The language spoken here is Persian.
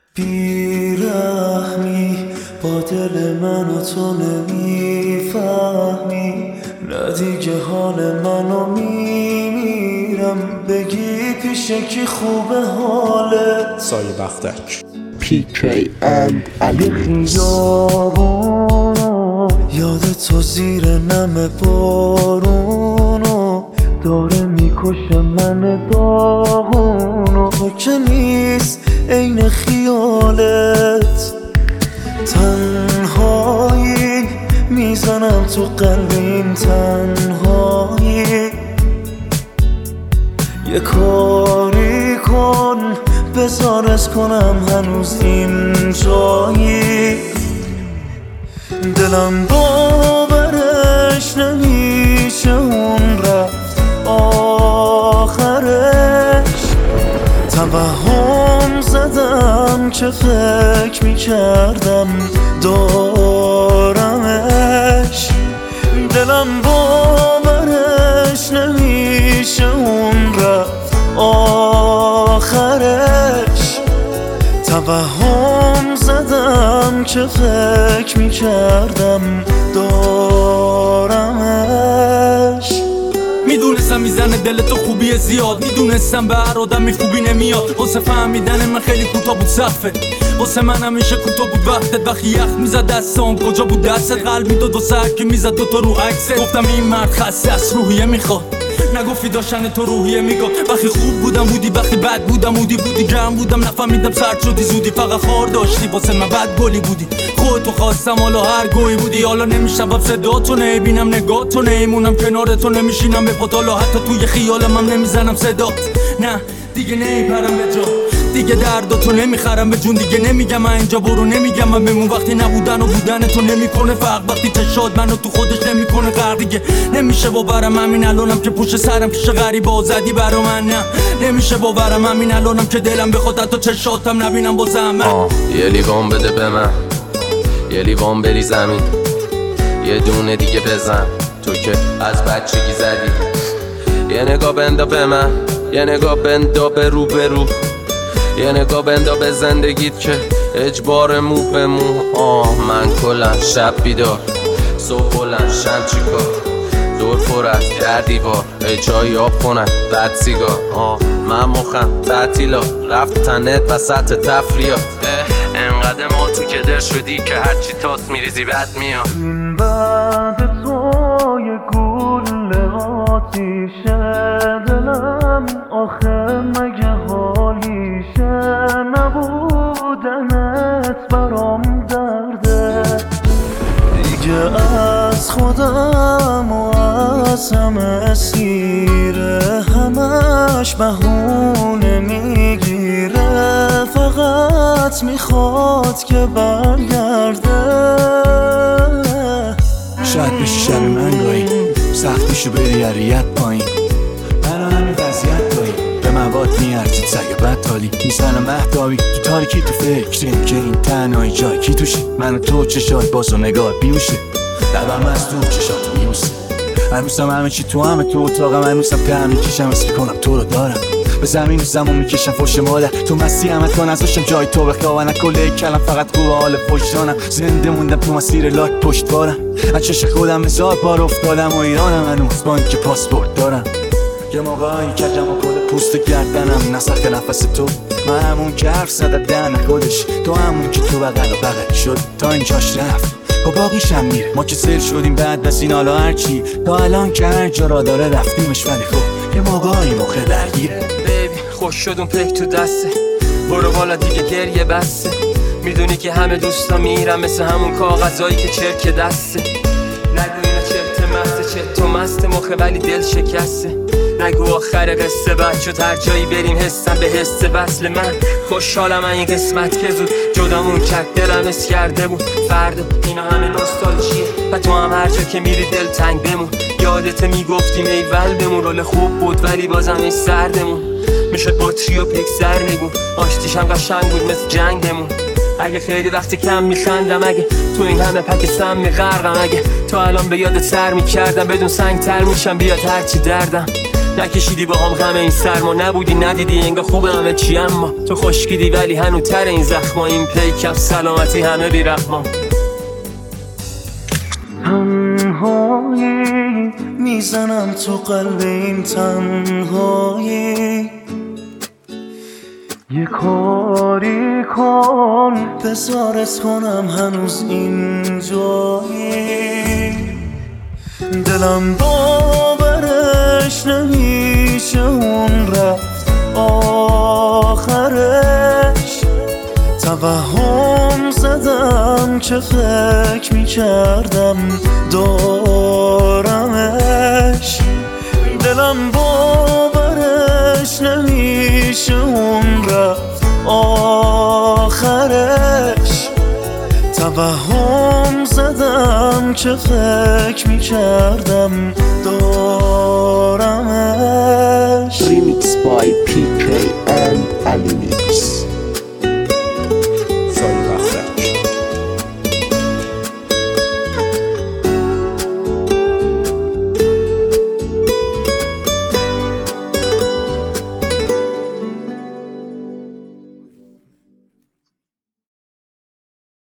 بیرحمی با دل من و تو نمیفهمی، نه دیگه حال منو میمیرم، بگی پیش کی خوبه حالت. سایه بختک PKM علی خیابونو، یاد تو زیر نم بارونو، داره میکشه من داغونو، تو که نیست عین خیالت. تنهایی میزنم تو قلبیم، تنهایی یه کاری کن بزارت کنم هنوز اینجایی. دلم باورش نمیشه اون رفت آخرش، توهم زدم که فکر میکردم دارمش. دلم باورش نمیشه اون رفت آخرش، توهم زدم که فکر میکردم دارمش. میدونستم میزنه دل تو خوبی زیاد، میدونستم به هر آدمی خوبی نمیاد. واسه فهمیدن من خیلی کوتاه بود صفت، واسه من همیشه کوتاه بود وقتت. وقتی یخ میزد دستام کجا بود دستت، قلب میداد و سرک میزد دوتا رو عکست. گفتم این مرد خسته از روحیه میخواد، نگفتی داشتن تو روحیه میگفت. وقتی خوب بودم بودی، وقتی بد بودم بودی گرم بودم نفهمیدم سرد شدی زودی. فقط خار داشتی واسه من بد گلی بودی، خودتو خواستم حالا هر گوی بودی. حالا نمیشنوم صداتو، نمیبینم نگاهتو، نمیمونم کنارتو، نمیشینم به پات. حالا حتی توی خیالم هم نمیزنم صدات، نه دیگه نمیپرم به جا، دیگه درداتو نمیخرم به جون. دیگه نمیگم من اینجا برو، نمیگم من بمون. وقتی نبودن و بودن تو نمیکنه فرق، وقتی چشات منو تو خودش نمیکنه غرق. دیگه نمیشه باورم همین الانم که پشت سرم پیش غریب آزادی برا من، نه نمیشه باورم همین الانم که دلم بخواد حتی چشاتم نبینم با زحمت. یه لیوان بده به من، یه لیوان بری زمین، یه دونه دیگه بزن تو که از بچگی زدی. یه نگاه بندا به من، یه نگاه بندا به رو به رو، یه نگاه بندا به زندگیت که اجبار مو به مو. من کلن شب بیدار، صبح بلند شم چیکار، دور پر از در دیوار، جایی آب کنن بعد سیگار. من مخم تعطیلا رفت تنت وسط تفریات، انقدر ما تو کدر شدی که هرچی تاس میریزی بد میاد. این بعد تو یه گل آتیشه دلم، آخه مگه حالیشه نبودنت برام درده. دیگه از خودم و از همه سیره، همش بهونه میگیره، فقط میخواد که برگرده. شاید بشی شب من گاهی، سختیشو بری عریت پایین، منو همین وضعیت دایی به مواد میارزید سگ بد تالی. میزنم مهداوی تو تاریکی، تو فکریم که این تنهایی جای کی توشی. من و تو چشات باز و نگاه بیوشه، لبم از دور چشات میوسه. هنوزم همه چی تو همه تو اتاقم، هنوزم ته میکشم اسم کنم تو رو دارم. به زمین و زمان میکشم فوش مادر، تو مستی همت کن نذاشتم جای تو بخوابن. نکله کلم فقط خوب حال پشتانم، زنده موندم تو مسیر لاک پشتوارم. از چش خودم هزار بار افتادم و ایرانم، هنوز بانک پاسپورت دارم. یه موقعی کجم و کل پوست گردنم، نسخ نفس تو من همون که حرف زده دهن خودش، تو همون که تو بغل و بغل شد تا اینجاش رفت با باقیشم میره. ما که سر شدیم بعد از این حالا هرچی، تا الان که هر جا را داره رفتیمش، ولی خب یه موقعی موقع درگیره. بیبی خوش شد اون پیک تو دسته، برو بالا دیگه گریه بسته. میدونی که همه دوستا میرم مثل همون کاغذایی که چرک دسته. نگو اینا چرت مسته، چرت و مسته مخه ولی دل شکسته. نگو آخر قصه بد شد هر جایی بریم حسم به حس وصل. من خوشحالم این قسمت که زود جدامون کرد، دلم اس کرده بود فردا اینا همه نوستالژیه. و تو هم هر جا که میری دل تنگ بمون، یادت میگفتیم ایول بمون. رول خوب بود ولی بازم این سردمون، میشد بطری و پکسر نگون. آشتیش هم قشنگ بود مثل جنگمون. اگه خیلی وقتی کم میخندم، اگه تو این همه پک سم میغرقم، اگه تا الان به یادت سر میکردم بدون سنگ تر میشم بیاد هرچی دردم. نکشیدی با هم غم این سرما، نبودی ندیدی انگار خوبه همه چی، اما تو خشکیدی ولی هنو تر این زخما، این پیکف سلامتی همه بی رحما. تنهایی میزنم تو قلب این تنهایی، یه کاری کن بزارت کنم هنوز این جایی، دلم باورش نمیشه اون رفت آخرش، توهم زدم که فکر میکردم دارمش، دلم باورش نمیشه اون رفت آخرش، توهم زدم که فکر میکردم دارمش. Remix by PK and Ali Mix.